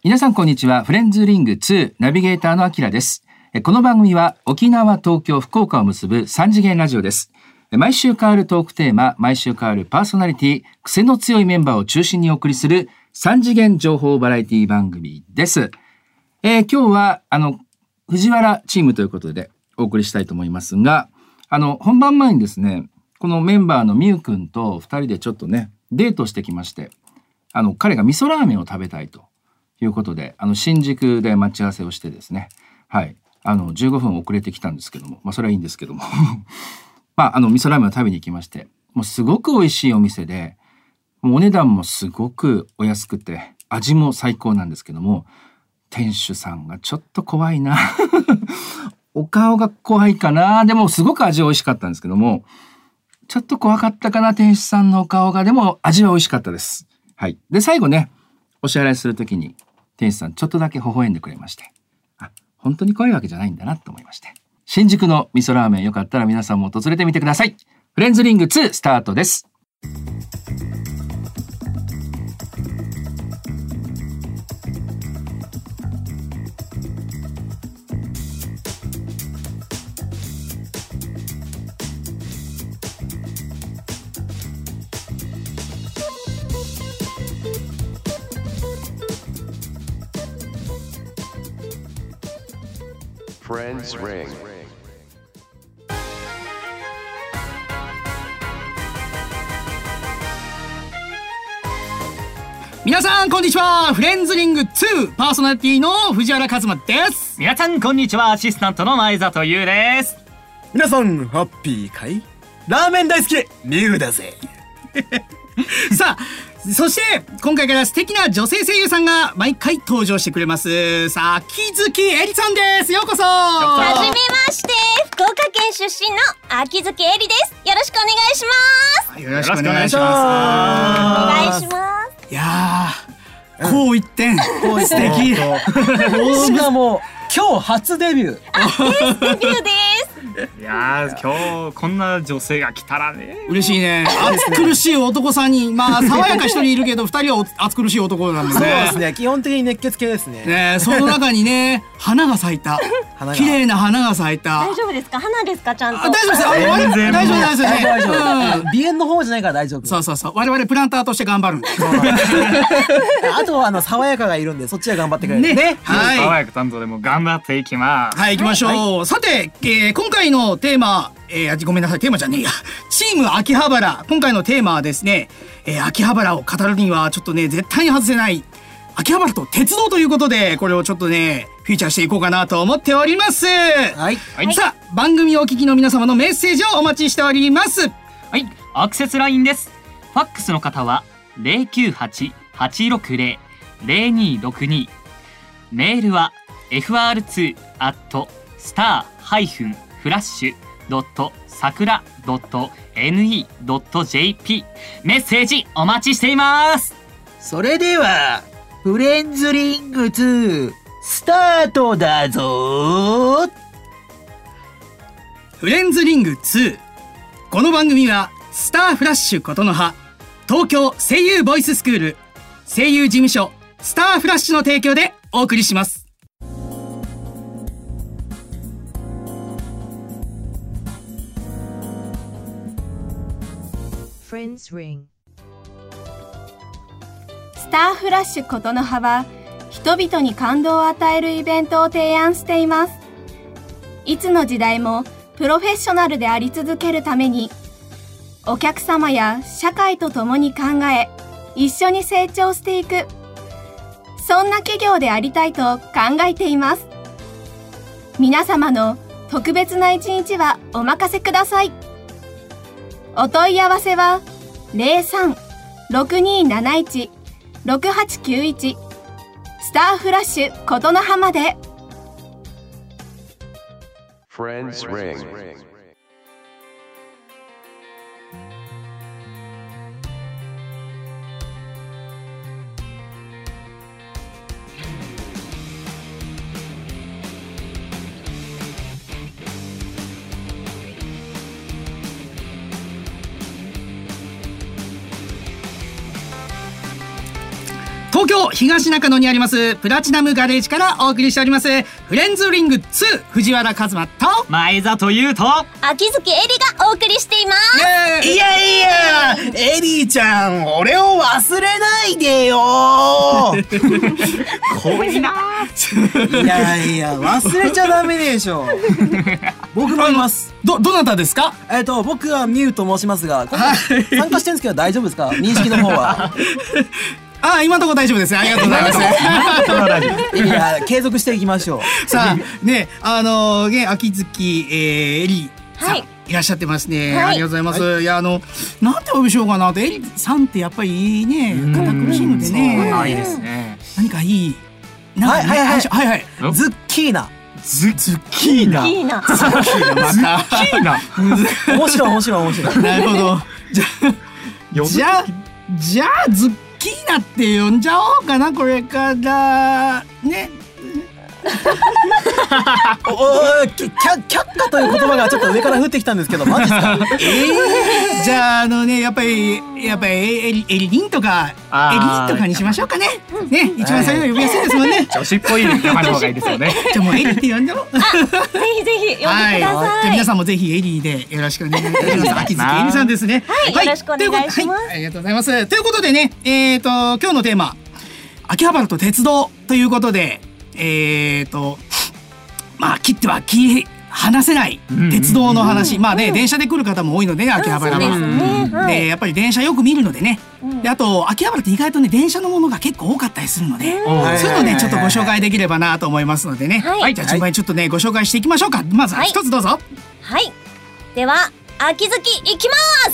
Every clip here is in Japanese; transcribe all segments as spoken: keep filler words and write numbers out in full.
皆さんこんにちは。フレンズリングツーナビゲーターのあきらです。この番組は沖縄、東京、福岡を結ぶ三次元ラジオです。毎週変わるトークテーマ、毎週変わるパーソナリティ、癖の強いメンバーを中心にお送りする三次元情報バラエティ番組です。えー、今日はあの藤原チームということでお送りしたいと思いますが、あの本番前にですね、このメンバーのみゆくんとふたりでちょっとねデートしてきまして、あの彼が味噌ラーメンを食べたいということで、あの新宿で待ち合わせをしてですね、はい、あのじゅうごふん遅れてきたんですけども、まあそれはいいんですけどもまああの味噌ラーメンを食べに行きまして、もうすごく美味しいお店で、もうお値段もすごくお安くて味も最高なんですけども、店主さんがちょっと怖いなお顔が怖いかな。でもすごく味は美味しかったんですけども、ちょっと怖かったかな、店主さんのお顔が。でも味は美味しかったです。はい。で最後ね、お支払いするときに店主さんちょっとだけ微笑んでくれまして、あ、本当に怖いわけじゃないんだなと思いまして、新宿の味噌ラーメンよかったら皆さんも訪れてみてください。フレンズリングツースタートです。 Friends Ring。 皆さんこんにちは。フレンズリングツーパーソナリティの藤原一馬です。 皆さんこんにちは。アシスタントの前里優です。 皆さんハッピーかい？ラーメン大好きミュウだぜさあ、そして今回から素敵な女性声優さんが毎回登場してくれます。さあ、秋月絵里さんです。ようこそ。 はじめまして、福岡県出身の秋月絵里です。よろしくお願いします。 よろしくお願いします。 お願いします。 いやー、こう一点素敵。 しかも今日初デビュー。 デビューです。 いやー、今日こんな女性が来たらね、 嬉しいね。暑苦しい男さんにん、まあ爽やか一人いるけど二人は暑苦しい男なんでね。 そうですね、基本的に熱血系ですね。 ね、その中にね花が咲いた、綺麗な花が咲いた。 大丈夫ですか？花ですか？ちゃんと。 あ、大丈夫ですよ。 全然大丈夫ですよね。 大丈夫。 うん鼻炎の方じゃないから大丈夫。 そうそうそう。我々プランターとして頑張るんで。 あとはあの爽やかがいるんで、そっちは頑張ってくれるね。 ね。 はい。 爽やか担当でも頑張っていきます。 はい、行きましょう。さて、えー今回のテーマ、えー、ごめんなさい、テーマじゃねえや。チーム秋葉原。今回のテーマはですね、えー、秋葉原を語るにはちょっとね、絶対に外せない秋葉原と鉄道ということで、これをちょっとね、フィーチャーしていこうかなと思っております。 はい。 はい。さあ、番組をお聞きの皆様のメッセージをお待ちしております。 はい、アクセスラインです。ファックスの方は ゼロきゅうはち はちろくゼロ ゼロにろくに、メールは エフアールツー アット スター フラッシュ ドット さくら ドット エヌイー ドット ジェーピー、 メッセージお待ちしています。 それではフレンズリングツースタートだぞー。 フレンズリングツー。この番組はスターフラッシュことの葉、東京声優ボイススクール、声優事務所スターフラッシュの提供でお送りします。 Friends Ring。 スターフラッシュことの葉は人々に感動を与えるイベントを提案しています。いつの時代もプロフェッショナルであり続けるために、お客様や社会と共に考え、一緒に成長していく、そんな企業でありたいと考えています。皆様の特別な一日はお任せください。お問い合わせは ゼロさん ろくにーなないち ろくはちきゅういち スターフラッシュことの葉まで。 Friends Ring。 東京東中野にありますプラチナムガレージからお送りしておりますフレンズリングツー、藤原一馬と前里優と秋月絵里がお送りしています。 いやいや、エリーちゃん、俺を忘れないでよ怖いな。 いやいや、忘れちゃダメでしょ僕もいます。 ど、どなたですか？ えっと、僕はミュウと申しますが、今回参加してるんですけど大丈夫ですか？認識の方は。 ああ、今のところ大丈夫です。ありがとうございます。 いや、継続していきましょう。 さあ、ね、あのー、ね、秋月、えー、エリさん、 はい、 いらっしゃってますね。 はい、 ありがとうございます。はい、いや、あの、なんてお呼びしようかなと、エリさんってやっぱりね、堅苦しいのでね。 ないですね。 何かいい。 はいはいはいはいはい。 ズッキーナ。 ズッキーナ。 いいな。 ズッキーナ、また。 ズッキーナ。 面白い面白い面白い。 なるほど。じゃあ、じゃあ、じゃあ、ズッキーナって呼んじゃおうかな、これからね。 おお、却下という言葉がちょっと上から降ってきたんですけど、マジですか？ えー、じゃあ、あのね、やっぱりやっぱりエリエリリンとかエリリンとかにしましょうかね。ね、一番最初呼びやすいですもんね。 女子っぽい名前の方がいいですよね。 じゃあもうエリって呼んでも。 ぜひぜひ呼んでください。 はい、じゃあ皆さんもぜひエリでよろしくお願いいたします。秋月エリさんですね。 はい、よろしくお願いします。 はい、ありがとうございます。ということでね、えっと今日のテーマ秋葉原と鉄道ということで、えっとまあ切っては切り離せない鉄道の話、まあね、電車で来る方も多いのでね、秋葉原は。で、やっぱり電車よく見るのでね。で、あと秋葉原って意外とね、電車のものが結構多かったりするので、そういうのね、ちょっとご紹介できればなと思いますのでね。はい、じゃあ順番にちょっとね、ご紹介していきましょうか。まずは一つどうぞ。 はい。では、秋月いきます。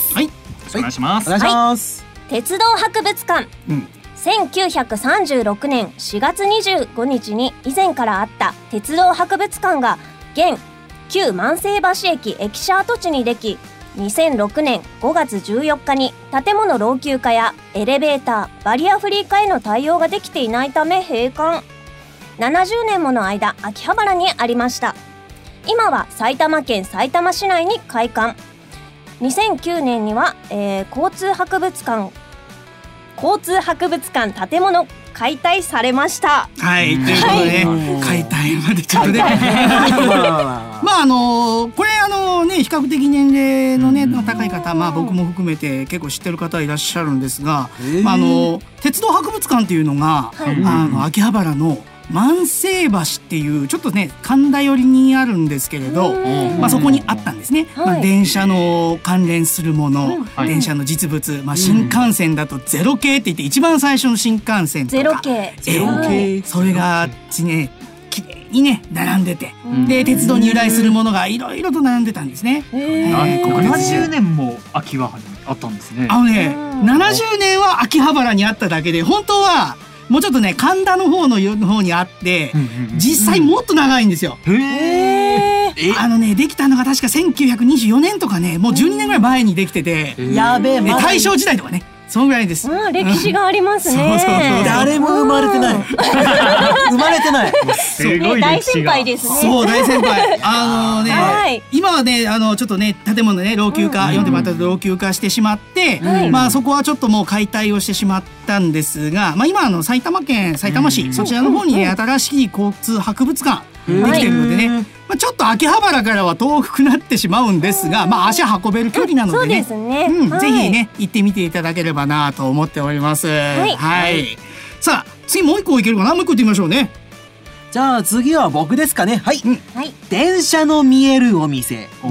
はい。 お願いします。 お願いします。 鉄道博物館。せんきゅうひゃくさんじゅうろくねんしがつにじゅうごにちに以前からあった鉄道博物館が現旧万世橋駅駅舎跡地にでき、にせんろくねんごがつじゅうよっかに建物老朽化やエレベーター、バリアフリー化への対応ができていないため閉館。ななじゅうねんもの間秋葉原にありました。今は埼玉県さいたま市内に開館。にせんきゅうねんには、えー、交通博物館交通博物館建物解体されました。 はい、ということでね、解体までちょっとね。まああのこれあのね、比較的年齢のね高い方、まあ僕も含めて結構知ってる方いらっしゃるんですが、まああの鉄道博物館っていうのが、あの秋葉原の万世橋っていうちょっとね神田寄りにあるんですけれど、まあそこにあったんですね。まあ電車の関連するもの、電車の実物、まあ新幹線だとゼロ系って言って一番最初の新幹線とかゼロ系、 ゼロ系、それがね綺麗にね並んでて、で鉄道に由来するものがいろいろと並んでたんですね。 ななじゅうねんも秋葉原にあったんですね。 あのね、ななじゅうねんは秋葉原にあっただけで、本当はもうちょっとね神田の方の方にあって、実際もっと長いんですよ。へー。あのねできたのが確かせんきゅうひゃくにじゅうよねんとかね、もうじゅうにねんぐらい前にできてて、 やべえ、 大正時代とかね、そのぐらいです。 うん、歴史がありますね。 そうそうそう。 誰も生まれてない。生まれてない。 すごい大歴史が。 先輩ですね。 そう、大先輩。あのね、 はい、 今はね、あのちょっとね建物ね老朽化、読んでもらったら老朽化してしまって、うん、まあそこはちょっともう解体をしてしまったんですが、まあ今あの埼玉県さいたま市、うん、そちらの方に、ね、新しい交通博物館できてるのでね、まあちょっと秋葉原からは遠くなってしまうんですが、まあ足運べる距離なのでね、 そうですね、 うん、 はい、 ぜひね行ってみていただければなと思っております。はい。はい、さあ次もう一個いけるかな、もう一個行ってみましょうね。 じゃあ次は僕ですかね。はい、うん、 はい、 電車の見えるお店。うん、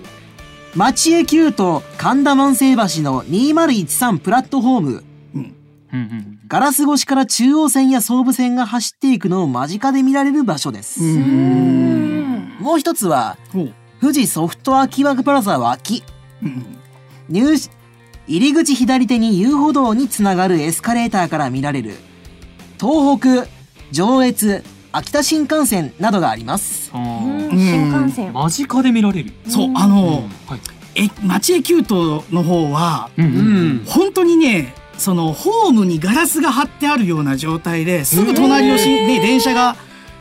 町駅急と神田万世橋のにまるいちさんプラットフォーム。うん、ガラス越しから中央線や総武線が走っていくのを間近で見られる場所です。うん、もう一つは富士ソフト秋葉プラザ脇。うん、入入り口左手に遊歩道につながるエスカレーターから見られる東北、上越、秋田新幹線などがあります。 新幹線間近で見られる。 そう、あの、はい、え町駅急との方は、うんうん、本当にねそのホームにガラスが張ってあるような状態で、すぐ隣をし、ね、電車が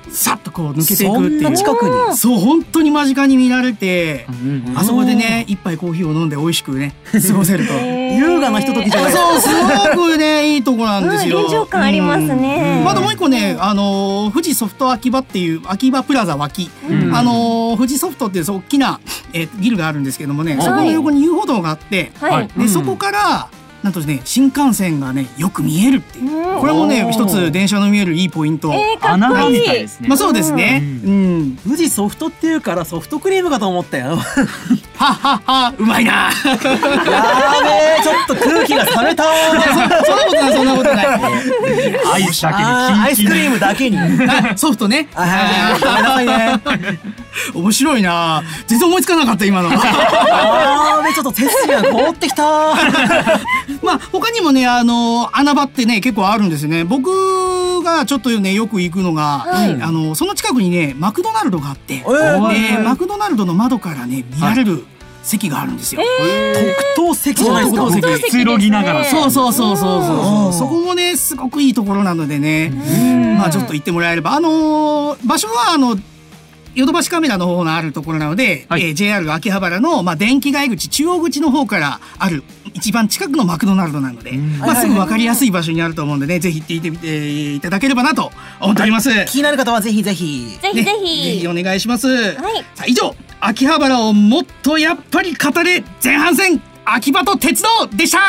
さっとこう抜けていくっていう。 そんな近くに。 そう本当に間近に見られて、 うんうんあそこでね一杯コーヒーを飲んで美味しくね過ごせると。 優雅なひとときじゃないですか。 そうすごくねいいとこなんですよ。 臨場感ありますね。 うんまだもう一個ねあの富士ソフト秋葉っていう秋葉プラザ脇、 うんあの富士ソフトっていう大きな、えービルがあるんですけどもね、 はいそこの横に遊歩道があって、 はい。 でそこからなんとね新幹線がねよく見えるっていう。これもねおー一つ電車の見えるいいポイント。 えー、かっ穴場こいい。 みたいですね。 まあそうですね。 ううん。 富士ソフトっていうからソフトクリームかと思ったよ。 はっはっはうまいな。 やべえ、ちょっと空気が冷めた。 そんなことないそんなことない。 アイスだけあーアイスクリームだけに。 あソフトね。 あはいごめんなさいね。 面白いな。全然思いつかなかった今の。 あーべちょっと背筋が凍ってきた。 まあ他にもねあの穴場ってね結構あるんですよね。僕がちょっとねよく行くのが、 はいあのその近くにねマクドナルドがあって、 えーでマクドナルドの窓からね見られる席があるんですよ。 特等席じゃないですか。 特等席くつろぎながら。 そうそうそうそうそううんそこもねすごくいいところなのでね、まあちょっと行ってもらえればあのー場所はあのヨドバシカメラの方のあるところなので、 はいえージェイアール 秋葉原の、まあ、電気街口中央口の方からある一番近くのマクドナルドなので、まあ、すぐ分かりやすい場所にあると思うんでねぜひ行ってみてみていただければなと思っております。 気になる方はぜひぜひ。 ぜひぜねぜひ。 ひお願いします。 はい。 さあ以上秋葉原をもっとやっぱり語れ前半戦秋葉と鉄道でした。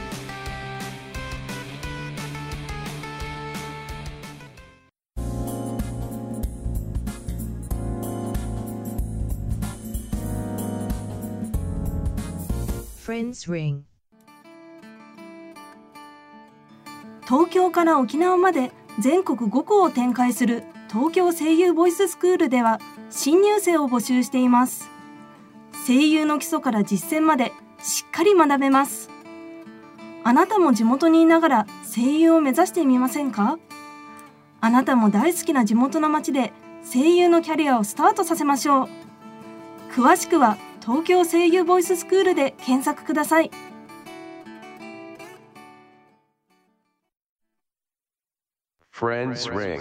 Friends Ring。 東京から沖縄まで全国ご校を展開する東京声優ボイススクールでは新入生を募集しています。声優の基礎から実践までしっかり学べます。あなたも地元にいながら声優を目指してみませんか？あなたも大好きな地元の町で声優のキャリアをスタートさせましょう。詳しくは東京声優ボイススクールで検索ください。 Friends Ring.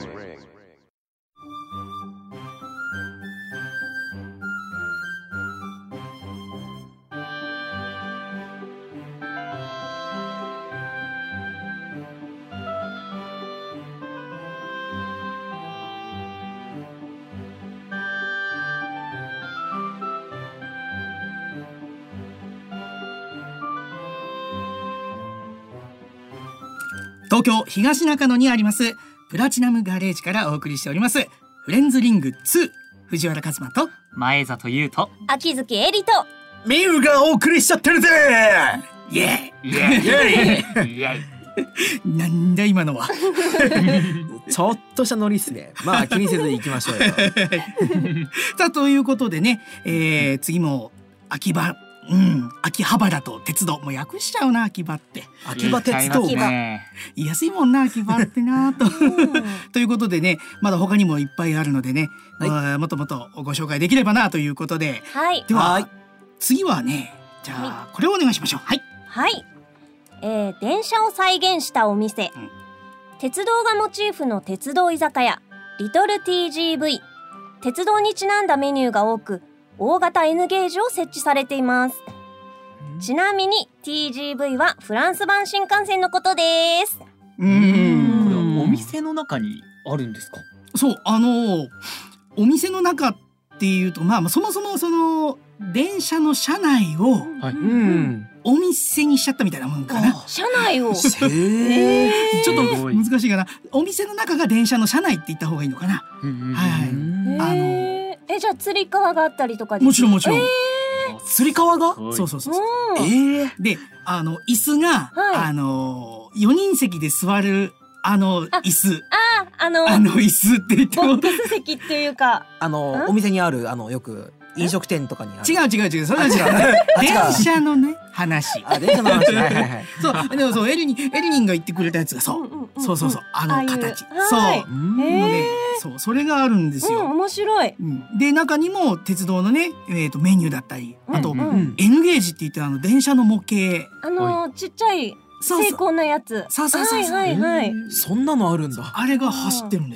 東京東中野にありますプラチナムガレージからお送りしておりますフレンズリングツー藤原一馬と前里優と秋月絵里とミユがお送りしちゃってるぜ。 イエイエイイエイイエイーなんだ今のはちょっとしたノリっすね。まあ気にせず行きましょうよ。 さあということでね、えー、次も秋葉うん秋葉原と鉄道もう訳しちゃうな秋葉って秋葉鉄道言っちゃいますね。 言いやすいもんな秋葉ってなとということでねまだ他にもいっぱいあるのでね、 はいまあもっともっとご紹介できればなということではいでははい次はねじゃあ、 はこれをお願いしましょう。はいはい、えー、電車を再現したお店、 うん鉄道がモチーフの鉄道居酒屋リトル ティージーブイ。鉄道にちなんだメニューが多く大型 N ゲージを設置されています。ちなみに ティージーブイ はフランス版新幹線のことです。 うーんこれはお店の中にあるんですか？ そうあのお店の中っていうとまあそもそもその電車の車内をはい。 うん。 お店にしちゃったみたいなもんかな。 車内をへえ。 ちょっとすごい難しいかな。お店の中が電車の車内って言った方がいいのかな。はいうんあのえー、えじゃあつり革があったりとかですもちろんもちろん。 つり革が？ そうそうそうそう。 うんええ。 であの椅子が、 はいあのよにん席で座るあの椅子ああのあの椅子って言ってもボックス席っていうかあのんお店にあるあのよく飲食店とかにある。 違う違う違うそれは違う。 あ違う電車のね話。 あ電車の話。はいはいはい。 そうでもそうエリニエリニンが言ってくれたやつがそう、 うんうんうんそうそうそうあああいうの形はいそううんへーのねそうそれがあるんですうんよ。 面白い。 うんで中にも鉄道のね、えー、とメニューだったりあと、 うんうんうん N ゲージって言ってあの電車の模型あのーちっちゃいそうそう精巧なやつ。 そうそうそうそうはいはいはい。 そんなのあるんだ。 あれが走ってるんですよ。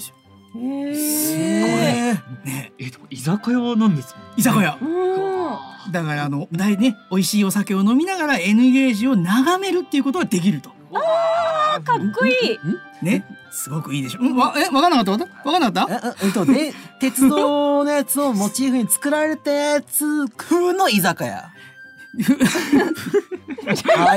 すごいね。 えっと居酒屋なんですもんね。 居酒屋。だからあの大ね美味しいお酒を飲みながら N ゲージを眺めるっていうことができると。 あーかっこいい。 ね、すごくいいでしょ。うん、わえわかんなかった？わかんなかった？ ええっとで鉄道のやつをモチーフに作られたやつ風の居酒屋。はい。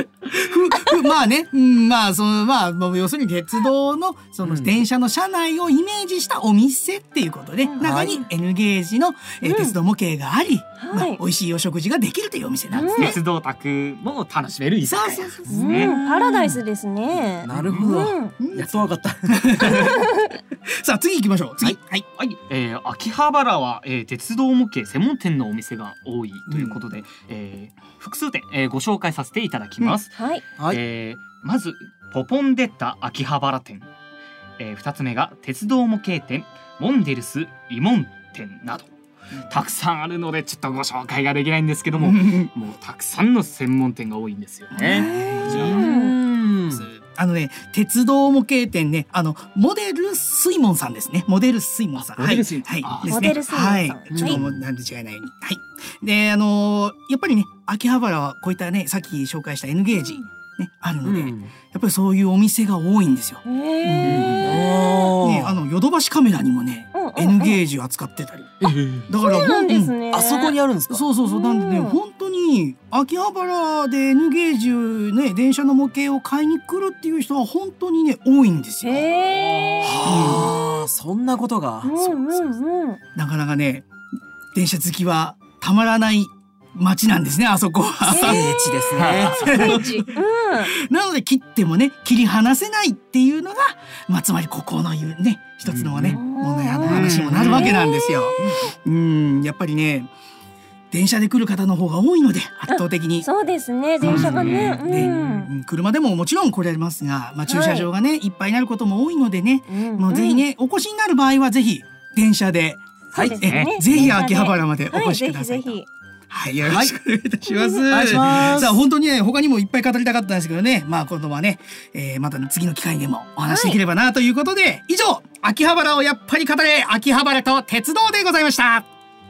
ふふまあね、うん、まあそのまあもう要するに鉄道のその電車の車内をイメージしたお店っていうことで、うん、中に N ゲージの、えー、鉄道模型があり、うんまあ、美味しいお食事ができるというお店なんですね。 鉄道宅も楽しめる居酒屋ですね。うん、パラダイスですね。 なるほど。うん、やっとわかった。 さあ次行きましょう。次。 はい。はい。えー、秋葉原は、えー、鉄道模型専門店のお店が多いということで、うんえー、複数店、えー、ご紹介させていただきます。 うん、はい。 えー、まずポポンデッタ秋葉原店、えー、ふたつめが鉄道模型店モンデルスイモン店などたくさんあるのでちょっとご紹介ができないんですけどももうたくさんの専門店が多いんですよね。 あのね鉄道模型店ねあのモデルスイモンさんですね。モデルスイモンさん。 モデルスイモンはいはいモデルスイモンさん。 はい。ちょっともうなんで違いないように。はい。であのー、やっぱりね秋葉原はこういったねさっき紹介した N ゲージねあるので、うん、やっぱりそういうお店が多いんですよ。 へー。 ねあのヨドバシカメラにもね、うんうんうん、N ゲージを扱ってたり。 だからそうなんですね。 あそこにあるんですか。 そうそうそうなんでね本当に秋葉原で N ゲージね電車の模型を買いに来るっていう人は本当にね多いんですよ。 へー。 はあそんなことが。 うんうんうん。 なかなかね電車好きはたまらない街なんですねあそこは。 聖地ですね。 聖地。うん。 なので切ってもね切り離せないっていうのがまあつまりここのいうね一つのねものやの話にもなるわけなんですよ。うんやっぱりね電車で来る方の方が多いので圧倒的に。 そうですね電車がね。 で、うん、車でももちろん来られますが、まあ、駐車場がね、はい、いっぱいになることも多いのでね、うん、もうぜひねお越しになる場合はぜひ電車で、 はい、 えぜひ秋葉原までお越しください。 はい、ぜひぜひはい、よろしくお願いいたします。 お願いします。 さあ本当にね他にもいっぱい語りたかったんですけどねまあ今度はね、えー、また次の機会でもお話しできればなということで、はい、以上秋葉原をやっぱり語れ秋葉原と鉄道でございました。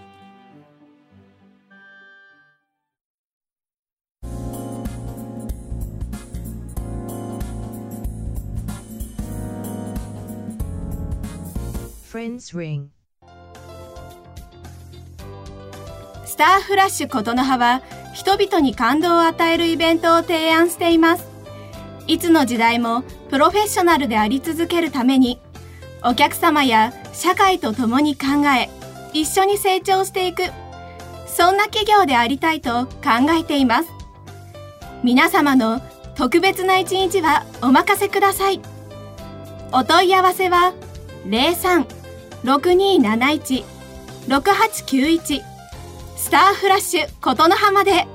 Friends Ring スターフラッシュ琴の葉は人々に感動を与えるイベントを提案しています。いつの時代もプロフェッショナルであり続けるためにお客様や社会と共に考え一緒に成長していくそんな企業でありたいと考えています。皆様の特別な一日はお任せください。お問い合わせは ゼロさん ろくにーなないち ろくはちきゅういちスターフラッシュ琴の葉まで。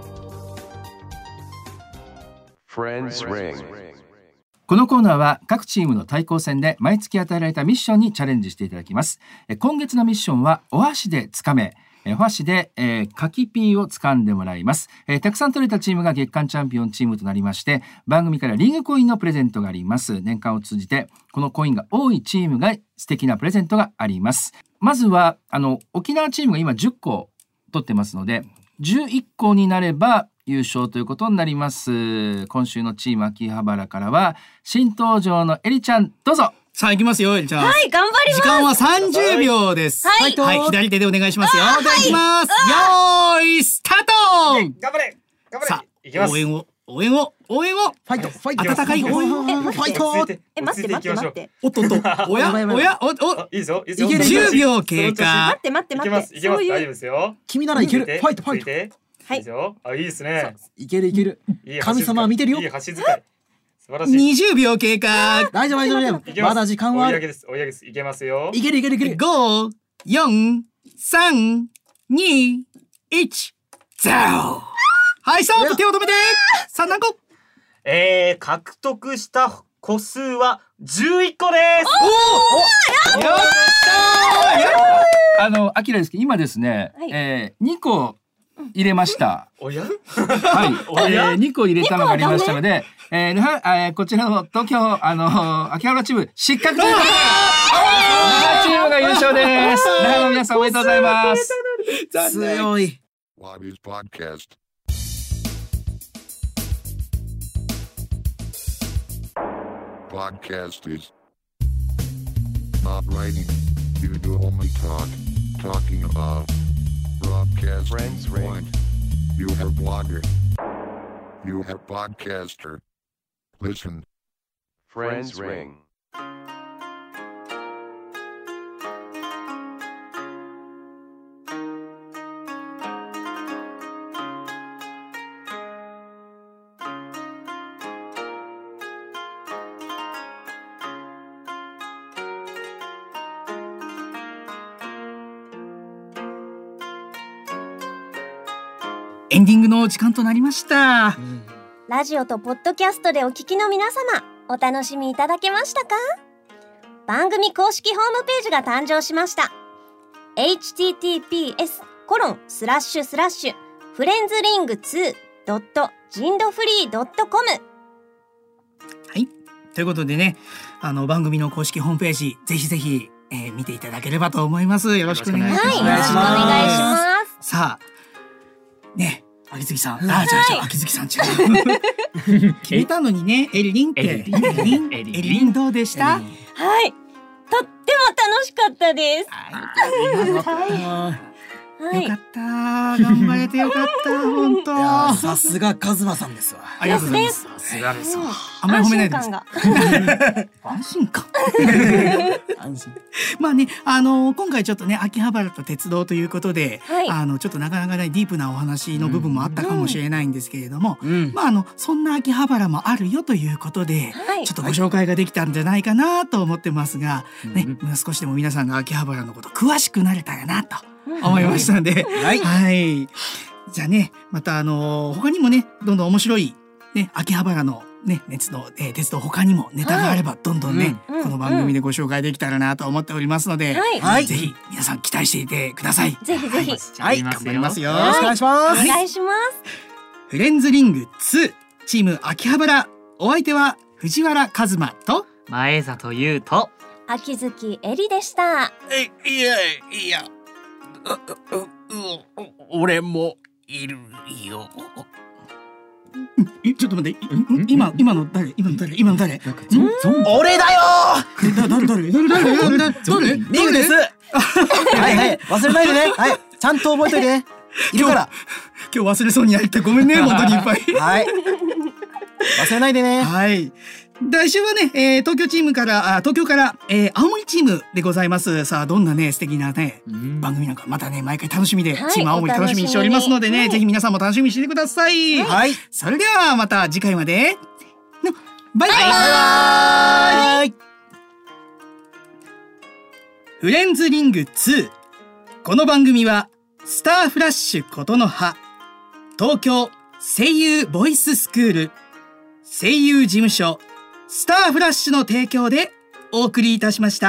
このコーナーは各チームの対抗戦で毎月与えられたミッションにチャレンジしていただきます。今月のミッションはお箸でつかめ。お箸で、えー、柿ピーを掴んでもらいます、えー、たくさん取れたチームが月間チャンピオンチームとなりまして番組からリングコインのプレゼントがあります。年間を通じてこのコインが多いチームが素敵なプレゼントがあります。まずはあの沖縄チームが今じゅっこ取ってますのでじゅういっこになれば優勝ということになります。今週のチーム秋葉原からは新登場のエリちゃんどうぞ。 さあ行きますよエリちゃん。 はい頑張ります。 時間はさんじゅうびょうです。 はい、 はい、左手でお願いしますよ。 はい、 ではいきます。よーいスタート。 頑張れ頑張れ。 さあいきます。 応援を応援を応援をファイトファイト温かい応援をファイト。 え待って待って待っておっとっとおやおやおおいいですよいいですよ。 じゅうびょう経過。 待って待って待って。 いけますいけます大丈夫ですよ。 君ならいける。ファイトファイト。 はい。 いいですよ。あいいですね。 いけるいける。神様は見てるよ。 いい箸使い。素晴らしい。 にじゅうびょう経過。 大丈夫大丈夫。まだ時間はある。 追い上げです追い上げです。いけますよ。 いけるいけるいける。 ご、よん、さん、に、いち、ゼロ。はいストップ手を止めて。さあ何個？ えー、獲得した個数はじゅういっこです。 おおやったー。 あのアキラですけど今ですね、はい、えー、にこ入れました。 おや？ はい。 おや？ えー、にこ入れたのがありましたので、えー、えー、こちらの東京あの秋葉原チーム失格です。 了です。長野の皆さんおめでとうございます。 強い。 Wabi's podcast. Podcast is not writing. You do only talk. Talking about broadcast. Friends ring. You have blogger. You have podcaster. Listen. Friends ring. エンディングの時間となりました、うん、 ラジオとポッドキャストでお聞きの皆様、お楽しみいただけましたか？番組公式ホームページが誕生しました。 エイチティーティーピーエスコロンスラッシュスラッシュフレンズリングツードットジンドフリードットコム。 はい、ということでね、あの番組の公式ホームページぜひぜひ、えー、見ていただければと思います。よろしくお願いします。 はい、よろしくお願いします。 さあね、秋月さん、あ、じゃあじゃあ秋月さん違う決めたのにね、エリリンってエリリンエリリンどうでした？ はい、とっても楽しかったです。 はい、よかった、頑張れてよかった本当。 さすがカズマさんですわ。 ありがとうございます。 さすがです。 あんまり褒めないで。安心感。安心。まあね、あの今回ちょっとね、秋葉原と鉄道ということで、はい、あのちょっとなかなかねディープなお話の部分もあったかもしれないんですけれども、うん、まああのそんな秋葉原もあるよということで、はい、ちょっとご紹介ができたんじゃないかなと思ってますが、ね、うん、少しでも皆さんが秋葉原のこと詳しくなれたらなと思いましたんで、はい、はい、じゃあね、またあの他にもね、どんどん面白いね秋葉原のね、鉄道、えー、鉄道他にもネタがあればどんどんね、うん、この番組でご紹介できたらなと思っておりますので、はい、ぜひ皆さん期待していてください。 ぜひぜひ、 はい、頑張りますよ。 よろしくお願いします。 お願いします。 フレンズリングツーチーム秋葉原、お相手は藤原一馬と前里優と秋月絵里でした。 え、いやいや、う、う、う、俺もいるよ。 え、ちょっと待って、今今の誰？今の誰？今の誰？ 俺だよー。誰誰誰誰誰誰？ リングです。はいはい、忘れないでね。はい、ちゃんと覚えといてね。いるから。 今日忘れそうになってごめんね、本当にいっぱい。 はい。忘れないでね。 はい。来週はね、えー、東京チームからあ東京から、えー、青森チームでございます。さあどんなね素敵なね番組なんかまたね毎回楽しみで、はい、チーム青森楽しみにしておりますのでね、はい、ぜひ皆さんも楽しみにしてください。 はい。 それではまた次回までのバイバイ。 バイバイ。 フレンズリングツー、この番組はスターフラッシュことの葉、東京声優ボイススクール、声優事務所スターフラッシュの提供でお送りいたしました。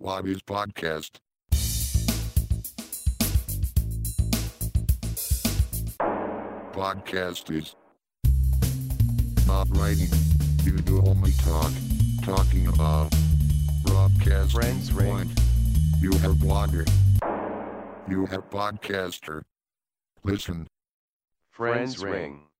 What is podcast? Podcast is not writing. You do only talk. Talking about broadcast. Friends ring. You have blogger. You have podcaster. Listen. Friends ring.